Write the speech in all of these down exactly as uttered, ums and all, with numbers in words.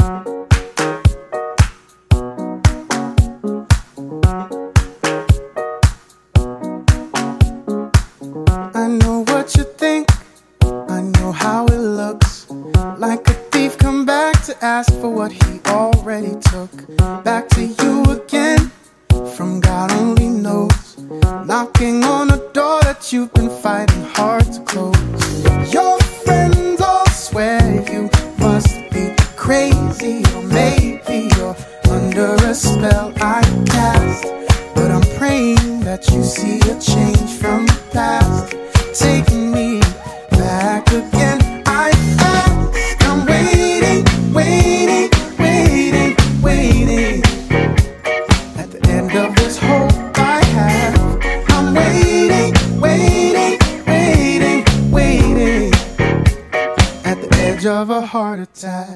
I know what you think, I know how it looks. Like a thief come back to ask for what he already took. Back to you again, from God only knows. Knocking on a door that you've been fighting hard to close. Your friends all swear you must be crazy, or maybe you're under a spell I cast. But I'm praying that you see a change from the past, taking me back again. I ask, I'm waiting, waiting, waiting, waiting. At the end of this hope I have, I'm waiting, waiting, waiting, waiting. At the edge of a heart attack.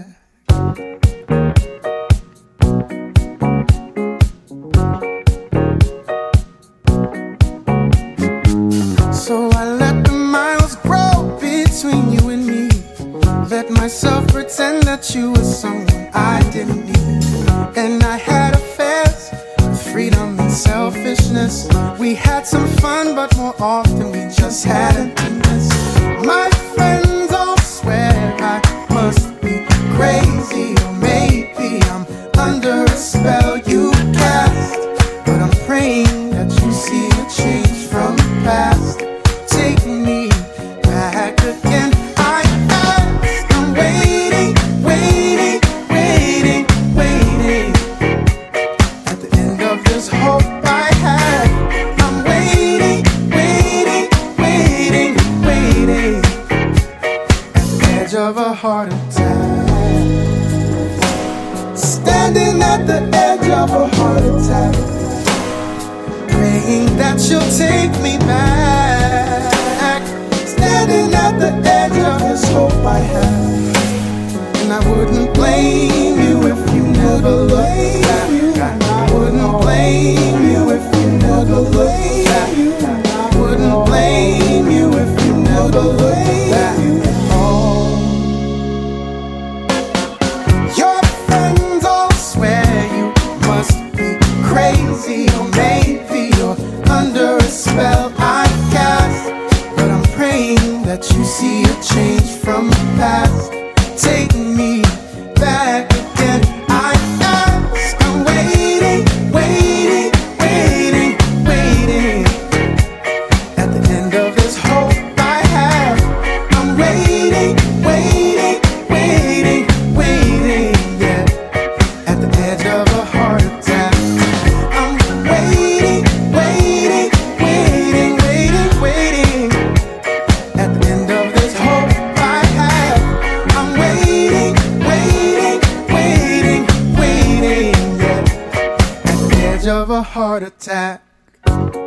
So I let the miles grow between you and me. Let myself pretend that you were someone I didn't need. And I had affairs with freedom and selfishness. We had some fun, but more often we just had emptiness. My friends all swear I must be crazy, or maybe I'm under a spell you cast. But I'm praying that you see a change from the past, taking me back again. I ask, I'm waiting, waiting, waiting, waiting. At the end of this hope I have, I'm waiting, waiting, waiting, waiting. At the edge of a heart attack. Standing at the edge of a heart attack, praying that you'll take me back. Standing at the edge of this hope I have, and I wouldn't blame you if you never looked back. I wouldn't blame you if you never looked back. I wouldn't blame you if you never looked back at all. Your friends all swear you must be crazy, or maybe you're under a spell I cast. But I'm praying that you see a change from the past, taking me back again. I ask, I'm waiting, waiting, waiting, waiting. At the end of this hope I have, I'm waiting, waiting, waiting, waiting. Yeah, at the edge of a heart attack. I'm waiting, waiting, waiting, waiting, waiting. At the end of this hope I have, I'm waiting, waiting, waiting, waiting. Yeah, at the edge of a heart attack.